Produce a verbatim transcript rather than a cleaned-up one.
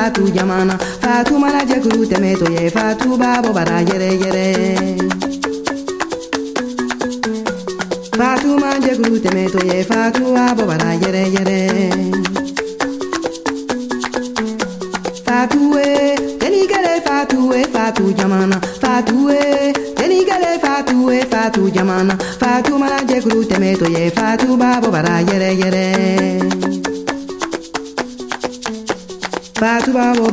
Fatu jamana Fatu mana jekuru temeto ye Fatu babo bara yere yere Fatu mana jekuru temeto ye Fatu babo bara yere yere Fatu e tenigere Fatu e Fatu jamana Fatu e tenigere Fatu e Fatu jamana Fatu mana jekuru temeto ye Fatu babo bara yere yere Fatu babo